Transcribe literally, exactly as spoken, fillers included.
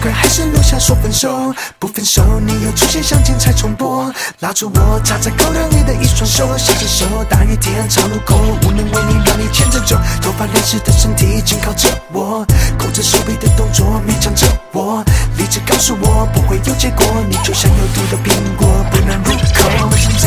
怪还是留下说分手，不分手你又出现相见才重播，拉住我插在高粱里的一双手，小牵手大雨天长路口，无能为力让你牵着走，头发淋湿的身体紧靠着我，勾着手臂的动作勉强着我，理智告诉我不会有结果，你就像有毒的苹果不能入口。